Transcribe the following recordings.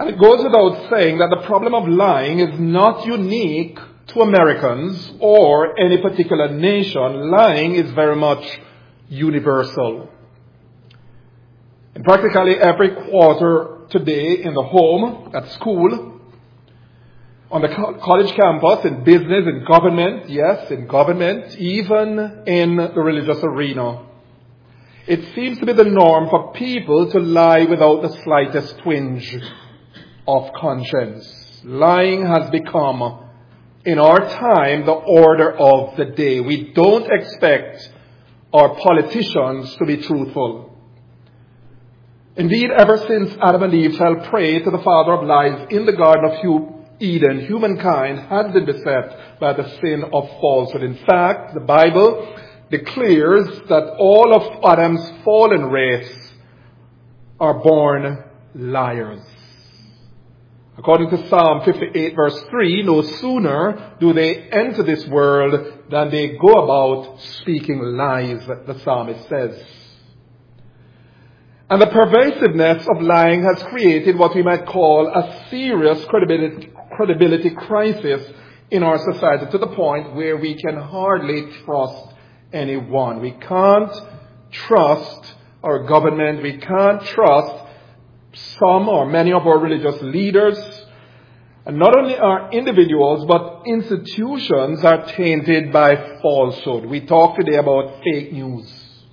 And it goes without saying that the problem of lying is not unique to Americans or any particular nation. Lying is very much universal. In practically every quarter today, in the home, at school, on the college campus, in business, in government, yes, in government, even in the religious arena, it seems to be the norm for people to lie without the slightest twinge of conscience. Lying has become, in our time, the order of the day. We don't expect our politicians to be truthful. Indeed, ever since Adam and Eve fell prey to the father of lies in the Garden of Eden, humankind had been beset by the sin of falsehood. In fact, the Bible declares that all of Adam's fallen race are born liars. According to Psalm 58 verse 3, no sooner do they enter this world than they go about speaking lies, the psalmist says. And the pervasiveness of lying has created what we might call a serious credibility crisis in our society, to the point where we can hardly trust anyone. We can't trust our government. We can't trust some or many of our religious leaders. And not only are individuals, but institutions are tainted by falsehood. We talk today about fake news.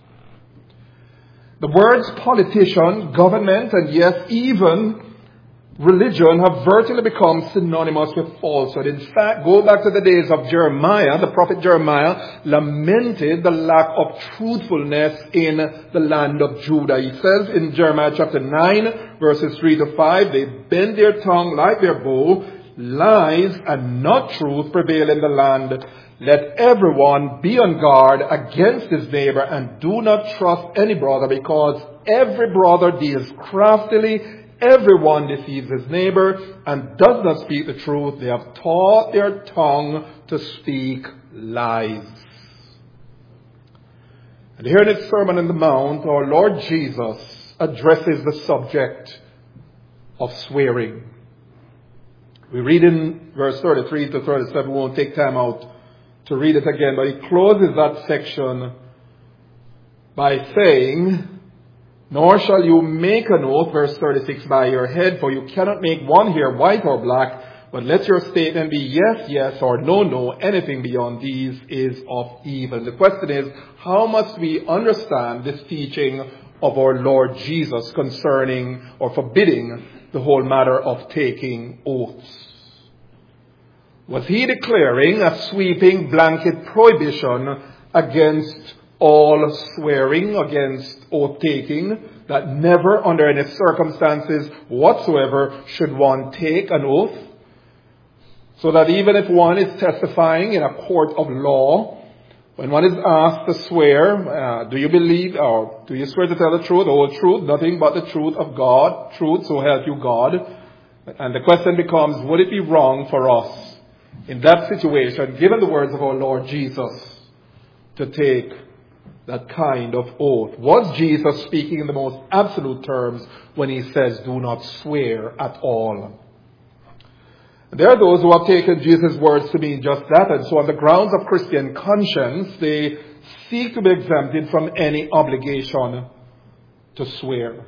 The words politician, government, and yes, even religion have virtually become synonymous with falsehood. In fact, go back to the days of Jeremiah. The prophet Jeremiah lamented the lack of truthfulness in the land of Judah. He says in Jeremiah chapter 9, verses 3 to 5, they bend their tongue like their bow, lies and not truth prevail in the land. Let everyone be on guard against his neighbor, and do not trust any brother, because every brother deals craftily. Everyone deceives his neighbor and does not speak the truth. They have taught their tongue to speak lies. And here in his Sermon on the Mount, our Lord Jesus addresses the subject of swearing. We read in verse 33 to 37. We won't take time out to read it again, but he closes that section by saying, nor shall you make an oath, verse 36, by your head, for you cannot make one hair white or black, but let your statement be yes, yes, or no, no. Anything beyond these is of evil. The question is, how must we understand this teaching of our Lord Jesus concerning or forbidding the whole matter of taking oaths? Was he declaring a sweeping blanket prohibition against all swearing, against oath-taking, that never under any circumstances whatsoever should one take an oath? So that even if one is testifying in a court of law, when one is asked to swear, do you believe or do you swear to tell the truth, the whole truth, nothing but the truth of God, truth, so help you God? And the question becomes, would it be wrong for us in that situation, given the words of our Lord Jesus, to take that kind of oath? Was Jesus speaking in the most absolute terms when he says, do not swear at all? There are those who have taken Jesus' words to mean just that, and so on the grounds of Christian conscience, they seek to be exempted from any obligation to swear.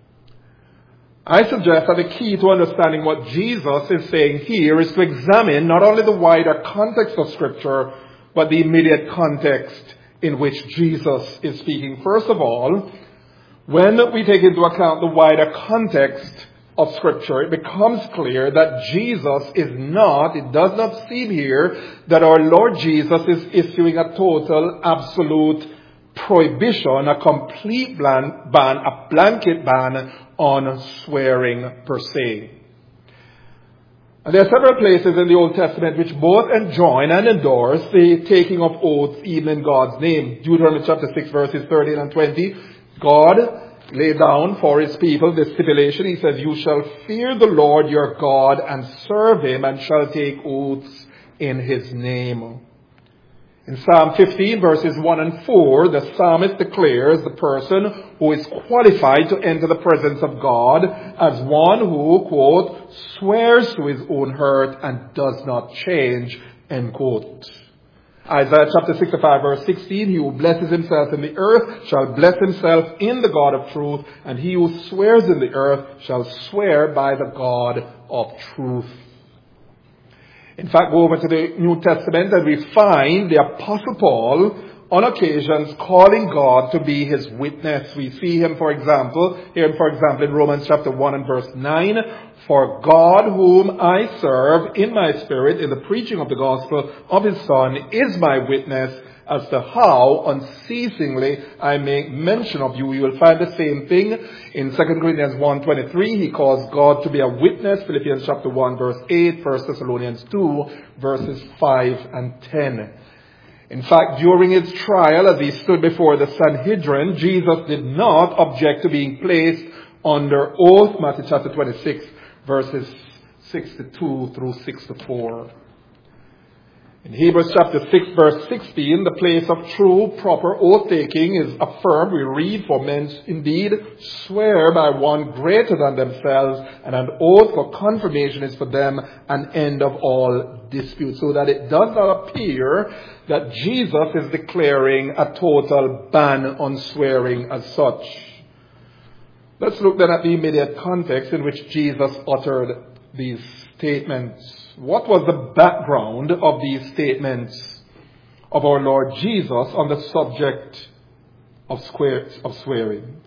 I suggest that the key to understanding what Jesus is saying here is to examine not only the wider context of Scripture, but the immediate context in which Jesus is speaking. First of all, when we take into account the wider context of Scripture, it becomes clear that Jesus is not, it does not seem here that our Lord Jesus is issuing a total, absolute prohibition, a complete ban, a blanket ban on swearing per se. And there are several places in the Old Testament which both enjoin and endorse the taking of oaths even in God's name. Deuteronomy chapter 6 verses 13 and 20. God laid down for his people this stipulation. He says, you shall fear the Lord your God and serve him, and shall take oaths in his name. In Psalm 15 verses 1 and 4, the psalmist declares the person who is qualified to enter the presence of God as one who, quote, swears to his own hurt and does not change, end quote. Isaiah chapter 65 verse 16, he who blesses himself in the earth shall bless himself in the God of truth, and he who swears in the earth shall swear by the God of truth. In fact, go over to the New Testament and we find the Apostle Paul on occasions calling God to be his witness. We see him, for example, in Romans chapter 1 and verse 9, for God whom I serve in my spirit in the preaching of the gospel of his Son is my witness as to how unceasingly I make mention of you. You will find the same thing in 2 Corinthians 1:23. He calls God to be a witness. Philippians chapter 1 verse 8. 1 Thessalonians 2 verses 5 and 10. In fact, during his trial as he stood before the Sanhedrin, Jesus did not object to being placed under oath. Matthew chapter 26 verses 62 through 64. In Hebrews chapter 6 verse 16, the place of true, proper oath-taking is affirmed. We read, for men indeed swear by one greater than themselves, and an oath for confirmation is for them an end of all dispute. So that it does not appear that Jesus is declaring a total ban on swearing as such. Let's look then at the immediate context in which Jesus uttered these statements. What was the background of these statements of our Lord Jesus on the subject of swearing?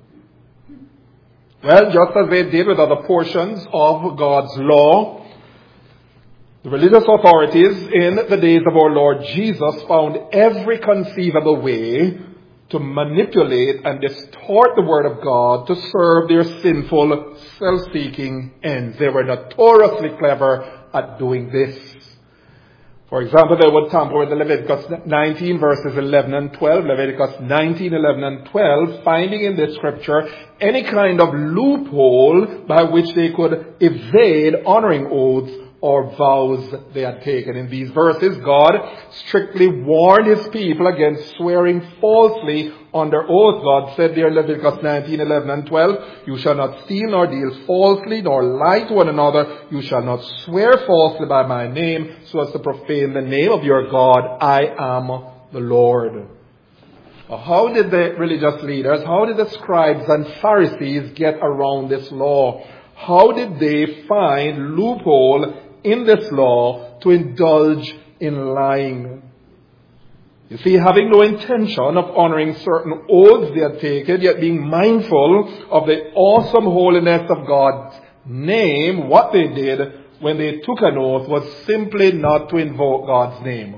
Well, just as they did with other portions of God's law, the religious authorities in the days of our Lord Jesus found every conceivable way to manipulate and distort the Word of God to serve their sinful, self-seeking ends. They were notoriously clever at doing this. For example, they would tamper with Leviticus 19 verses 11 and 12, Leviticus 19, 11 and 12, finding in this scripture any kind of loophole by which they could evade honoring oaths or vows they had taken. In these verses, God strictly warned his people against swearing falsely under oath. God said there in Leviticus 19, 11 and 12, you shall not steal nor deal falsely nor lie to one another. You shall not swear falsely by my name so as to profane the name of your God. I am the Lord. How did the religious leaders, how did the scribes and Pharisees get around this law? How did they find loophole in this law to indulge in lying? You see, having no intention of honoring certain oaths they had taken, yet being mindful of the awesome holiness of God's name, what they did when they took an oath was simply not to invoke God's name.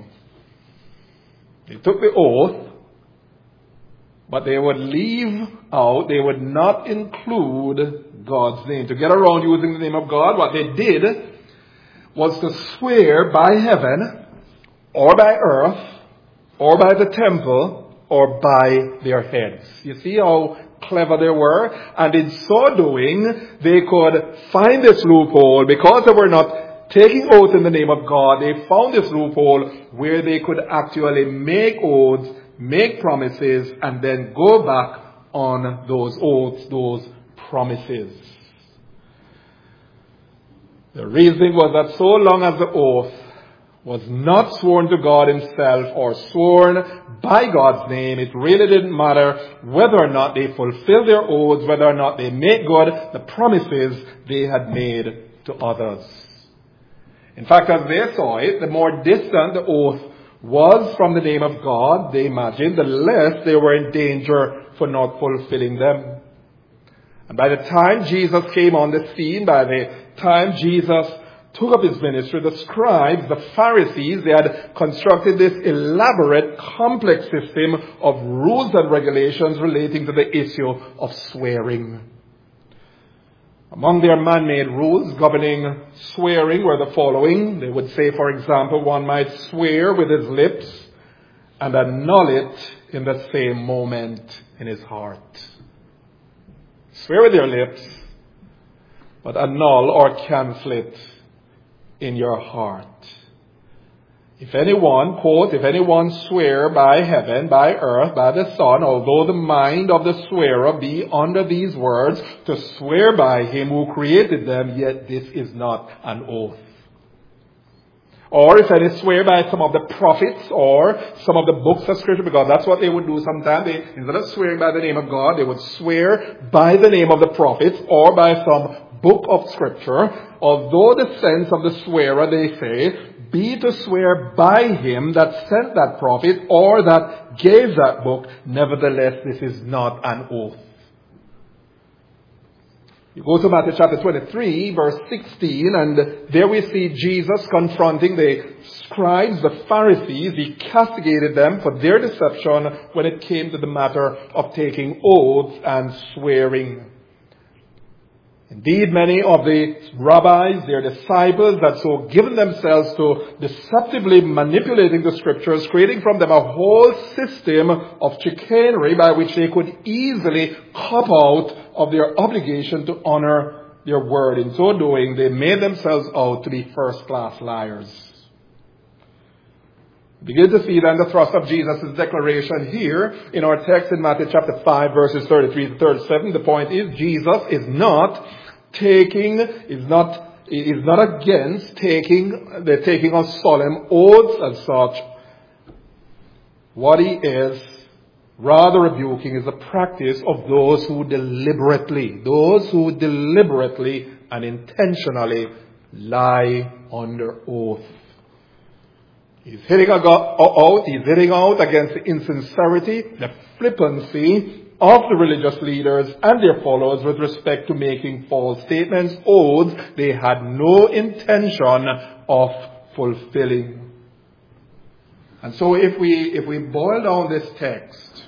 They took the oath, but they would leave out, they would not include God's name. To get around using the name of God, what they did was to swear by heaven, or by earth, or by the temple, or by their heads. You see how clever they were? And in so doing, they could find this loophole. Because they were not taking oath in the name of God, they found this loophole where they could actually make oaths, make promises, and then go back on those oaths, those promises. The reasoning was that so long as the oath was not sworn to God himself or sworn by God's name, it really didn't matter whether or not they fulfilled their oaths, whether or not they made good the promises they had made to others. In fact, as they saw it, the more distant the oath was from the name of God, they imagined, the less they were in danger for not fulfilling them. And by the time Jesus came on the scene, by the time Jesus took up his ministry, the scribes, the Pharisees, they had constructed this elaborate, complex system of rules and regulations relating to the issue of swearing. Among their man-made rules governing swearing were the following. They would say, for example, one might swear with his lips and annul it in the same moment in his heart. Swear with your lips, but annul or cancel it in your heart. If anyone, quote, if anyone swear by heaven, by earth, by the sun, although the mind of the swearer be under these words, to swear by him who created them, yet this is not an oath. Or if any swear by some of the prophets or some of the books of Scripture, because that's what they would do sometimes. Instead of swearing by the name of God, they would swear by the name of the prophets or by some book of Scripture. Although the sense of the swearer, they say, be to swear by him that sent that prophet or that gave that book, nevertheless this is not an oath. You go to Matthew chapter 23, verse 16, and there we see Jesus confronting the scribes, the Pharisees. He castigated them for their deception when it came to the matter of taking oaths and swearing. Indeed, many of the rabbis, their disciples, that so given themselves to deceptively manipulating the Scriptures, creating from them a whole system of chicanery by which they could easily cop out of their obligation to honor their word. In so doing, they made themselves out to be first-class liars. Begin to see then the thrust of Jesus' declaration here in our text in Matthew chapter 5, verses 33 to 37. The point is, Jesus is not against the taking of solemn oaths and such. What he is rather rebuking is the practice of those who deliberately and intentionally lie under oath. He's hitting out against the insincerity, the flippancy of the religious leaders and their followers with respect to making false statements, oaths they had no intention of fulfilling. And so if we boil down this text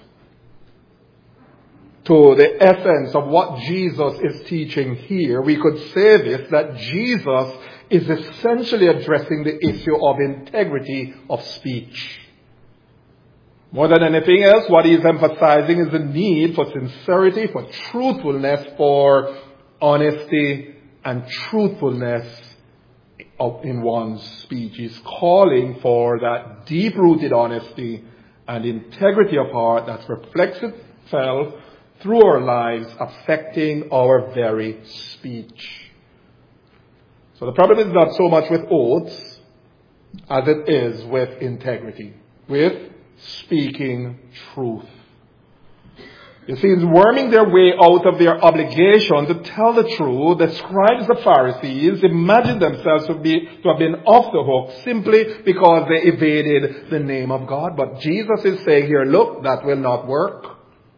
to the essence of what Jesus is teaching here, we could say this, that Jesus is essentially addressing the issue of integrity of speech. More than anything else, what he is emphasizing is the need for sincerity, for truthfulness, for honesty and truthfulness in one's speech. He's calling for that deep-rooted honesty and integrity of heart that reflects itself through our lives, affecting our very speech. So the problem is not so much with oaths as it is with integrity, with speaking truth. You see, in worming their way out of their obligation to tell the truth, the scribes, the Pharisees, imagined themselves to have been off the hook simply because they evaded the name of God. But Jesus is saying here, look, that will not work.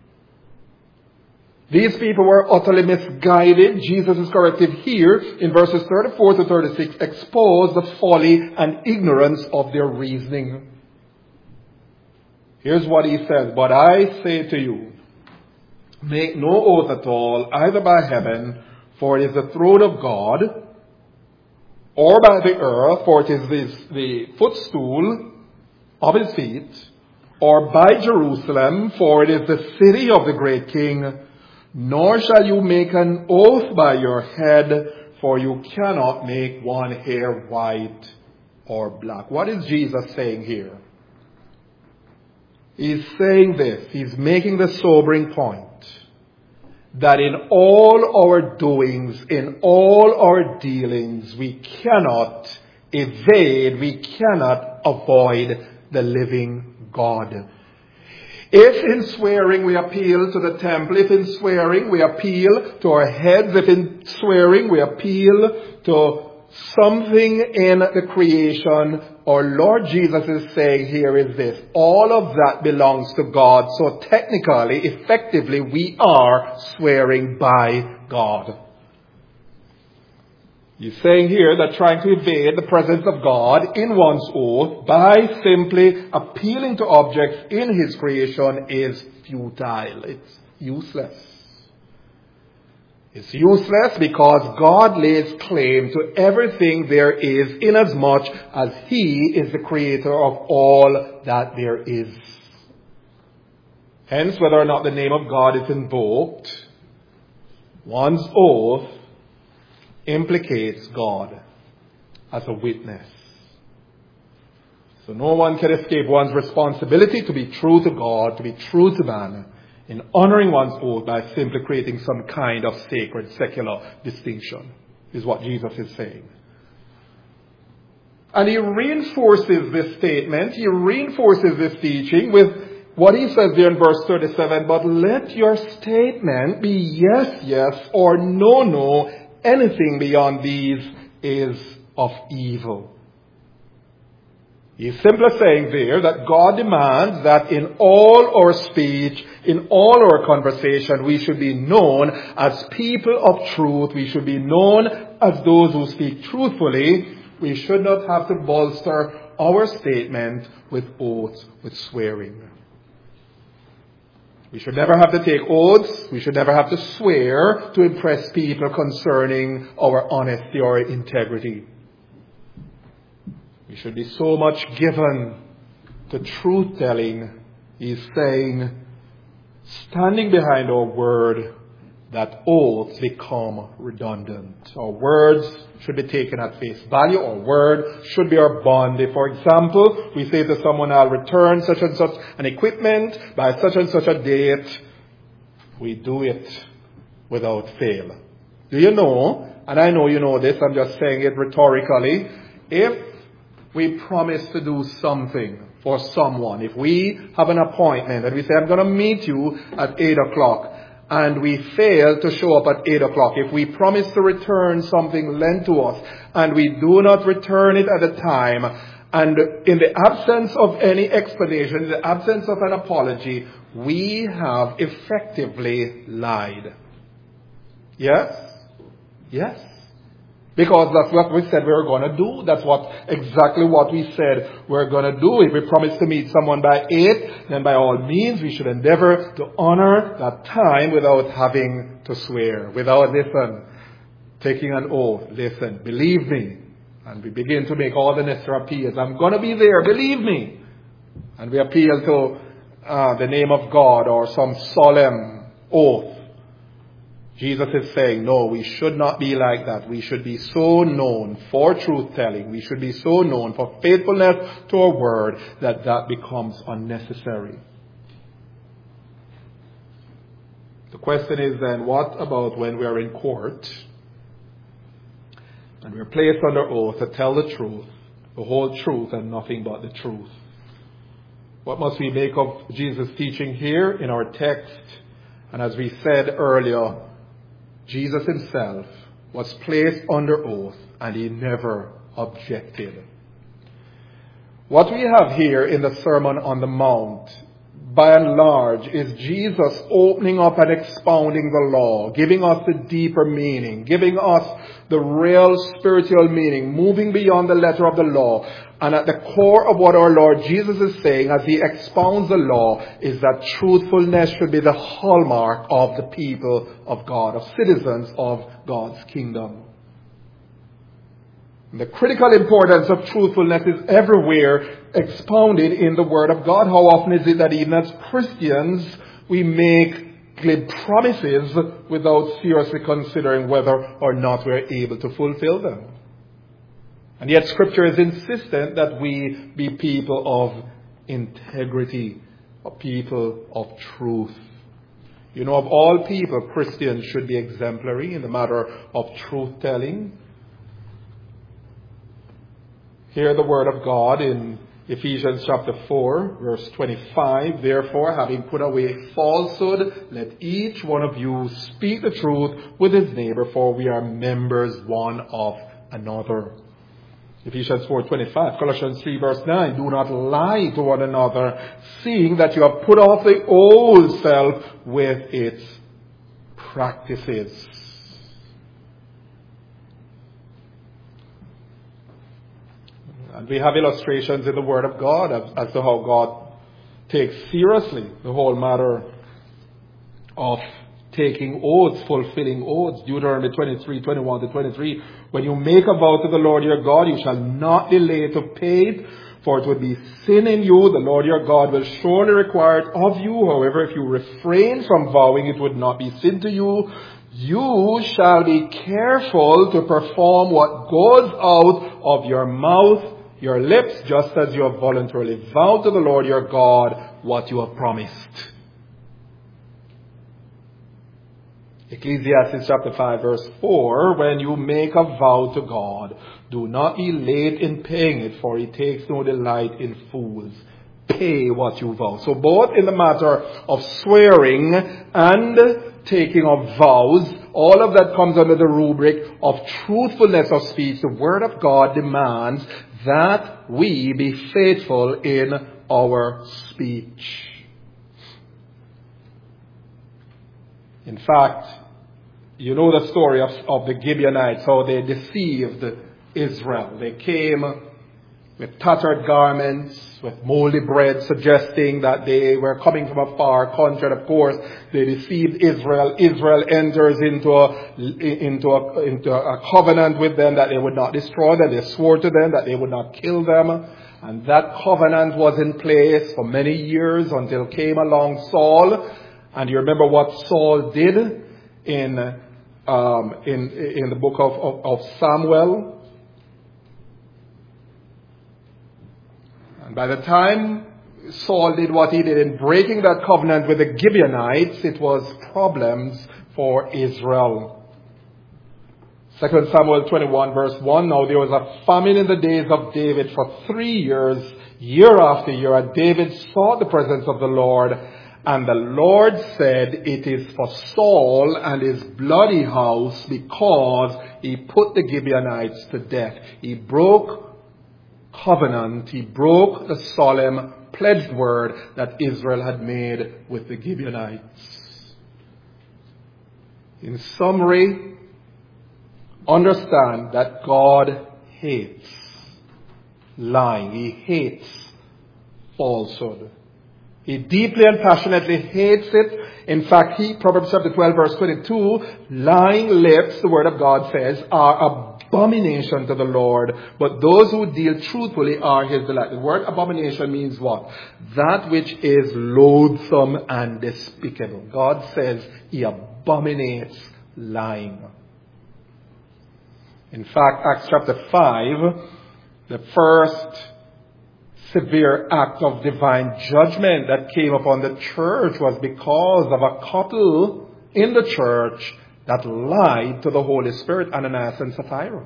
These people were utterly misguided. Jesus' corrective here in verses 34 to 36 expose the folly and ignorance of their reasoning. Here's what he says, but I say to you, make no oath at all, either by heaven, for it is the throne of God, or by the earth, for it is the footstool of his feet, or by Jerusalem, for it is the city of the great king. Nor shall you make an oath by your head, for you cannot make one hair white or black. What is Jesus saying here? He's saying this. He's making the sobering point that in all our doings, in all our dealings, we cannot evade, we cannot avoid the living God. If in swearing we appeal to the temple, if in swearing we appeal to our heads, if in swearing we appeal to something in the creation, our Lord Jesus is saying here is this: all of that belongs to God. So technically, effectively, we are swearing by God. He's saying here that trying to evade the presence of God in one's oath by simply appealing to objects in his creation is futile. It's useless. It's useless because God lays claim to everything there is inasmuch as he is the creator of all that there is. Hence, whether or not the name of God is invoked, one's oath implicates God as a witness. So no one can escape one's responsibility to be true to God, to be true to man, in honoring one's oath by simply creating some kind of sacred secular distinction, is what Jesus is saying. And he reinforces this statement, he reinforces this teaching with what he says there in verse 37, but let your statement be yes, yes, or no, no. Anything beyond these is of evil. He's simply saying there that God demands that in all our speech, in all our conversation, we should be known as people of truth. We should be known as those who speak truthfully. We should not have to bolster our statement with oaths, with swearing. We should never have to take oaths. We should never have to swear to impress people concerning our honesty or integrity. We should be so much given to truth-telling. He's saying, standing behind our word, that oaths become redundant. Our words should be taken at face value. Our word should be our bond. If, for example, we say to someone, I'll return such and such an equipment by such and such a date, we do it without fail. Do you know, and I know you know this, I'm just saying it rhetorically, if we promise to do something for someone, if we have an appointment and we say, I'm going to meet you at 8 o'clock, and we fail to show up at 8 o'clock, if we promise to return something lent to us, and we do not return it at the time, and in the absence of any explanation, in the absence of an apology, we have effectively lied. Yes? Yes. Because that's what we said we were going to do. That's exactly what we said we're going to do. If we promise to meet someone by 8, then by all means we should endeavor to honor that time without having to swear, without, taking an oath. Listen, believe me. And we begin to make all the necessary appeals. I'm going to be there, believe me. And we appeal to the name of God or some solemn oath. Jesus is saying, no, we should not be like that. We should be so known for truth-telling. We should be so known for faithfulness to our word that becomes unnecessary. The question is then, what about when we are in court and we are placed under oath to tell the truth, the whole truth and nothing but the truth? What must we make of Jesus' teaching here in our text? And as we said earlier, Jesus himself was placed under oath and he never objected. What we have here in the Sermon on the Mount, by and large, is Jesus opening up and expounding the law, giving us the deeper meaning, giving us the real spiritual meaning, moving beyond the letter of the law. And at the core of what our Lord Jesus is saying as he expounds the law is that truthfulness should be the hallmark of the people of God, of citizens of God's kingdom. The critical importance of truthfulness is everywhere expounded in the Word of God. How often is it that even as Christians we make glib promises without seriously considering whether or not we're able to fulfill them? And yet Scripture is insistent that we be people of integrity, a people of truth. You know, of all people, Christians should be exemplary in the matter of truth-telling. Hear the word of God in Ephesians chapter 4, verse 25. Therefore, having put away falsehood, let each one of you speak the truth with his neighbor, for we are members one of another. Ephesians 4:25, Colossians 3 verse 9, do not lie to one another, seeing that you have put off the old self with its practices. And we have illustrations in the Word of God as to how God takes seriously the whole matter of taking oaths, fulfilling oaths. Deuteronomy 23:21-23. When you make a vow to the Lord your God, you shall not delay to pay it, for it would be sin in you. The Lord your God will surely require it of you. However, if you refrain from vowing, it would not be sin to you. You shall be careful to perform what goes out of your mouth. your lips just as you have voluntarily vowed to the Lord your God what you have promised. Ecclesiastes chapter 5 verse 4, when you make a vow to God, do not be late in paying it, for he takes no delight in fools. Pay what you vow. So both in the matter of swearing and taking of vows, all of that comes under the rubric of truthfulness of speech. The Word of God demands that we be faithful in our speech. In fact, you know the story of the Gibeonites, how they deceived Israel. They came with tattered garments, with moldy bread, suggesting that they were coming from a far country. And of course, they deceived Israel. Israel enters into a covenant with them that they would not destroy them. They swore to them that they would not kill them. And that covenant was in place for many years until came along Saul. And you remember what Saul did in the book of Samuel. And by the time Saul did what he did in breaking that covenant with the Gibeonites, it was problems for Israel. 2 Samuel 21 verse 1, now there was a famine in the days of David for 3 years, year after year, and David sought the presence of the Lord. And the Lord said, it is for Saul and his bloody house, because he put the Gibeonites to death. He broke covenant. He broke the solemn pledged word that Israel had made with the Gibeonites. In summary, understand that God hates lying. He hates falsehood. He deeply and passionately hates it. In fact, Proverbs chapter 12 verse 22, lying lips, the word of God says, are abomination to the Lord, but those who deal truthfully are his delight. The word abomination means what? That which is loathsome and despicable. God says he abominates lying. In fact, Acts chapter 5, the first severe act of divine judgment that came upon the church was because of a couple in the church that lied to the Holy Spirit, Ananias and Sapphira.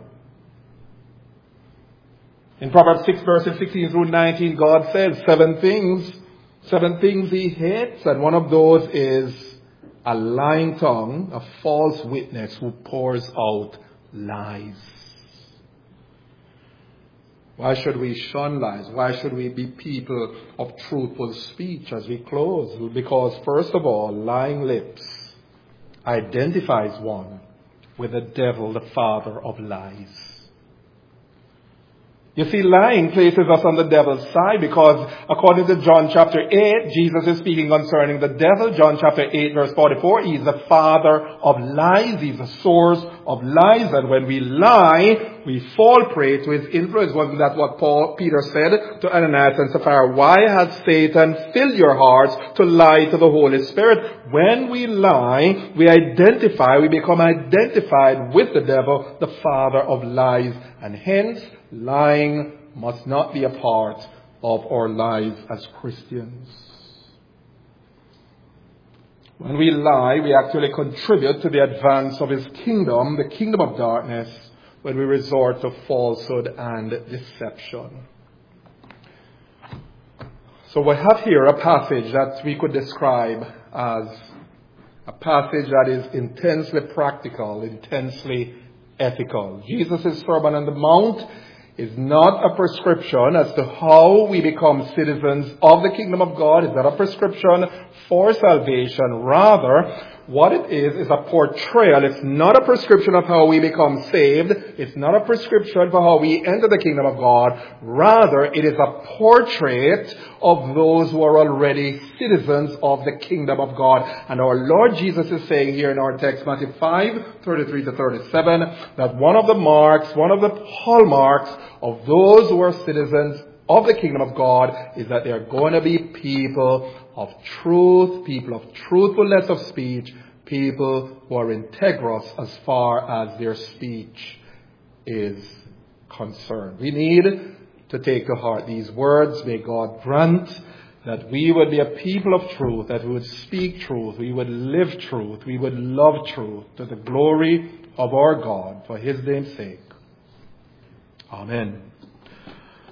In Proverbs 6 verses 16 through 19, God says seven things he hates, and one of those is a lying tongue, a false witness who pours out lies. Why should we shun lies? Why should we be people of truthful speech as we close? Because first of all, lying lips identifies one with the devil, the father of lies. You see, lying places us on the devil's side because according to John chapter 8, Jesus is speaking concerning the devil. John chapter 8 verse 44, he's the father of lies. He's the source of lies. And when we lie, we fall prey to his influence. Wasn't that what Peter said to Ananias and Sapphira? Why has Satan filled your hearts to lie to the Holy Spirit? When we lie, we become identified with the devil, the father of lies. And hence, lying must not be a part of our lives as Christians. When we lie, we actually contribute to the advance of his kingdom, the kingdom of darkness, when we resort to falsehood and deception. So we have here a passage that we could describe as a passage that is intensely practical, intensely ethical. Jesus' Sermon on the Mount is not a prescription as to how we become citizens of the kingdom of God. It's not a prescription for salvation. Rather, what it is a portrayal. It's not a prescription of how we become saved. It's not a prescription for how we enter the kingdom of God. Rather, it is a portrait of those who are already citizens of the kingdom of God. And our Lord Jesus is saying here in our text, Matthew 5, 33 to 37, that one of the hallmarks of those who are citizens of the kingdom of God is that they are going to be people of truth, people of truthfulness of speech, people who are integrous as far as their speech is concerned. We need to take to heart these words. May God grant that we would be a people of truth, that we would speak truth, we would live truth, we would love truth to the glory of our God for his name's sake. Amen.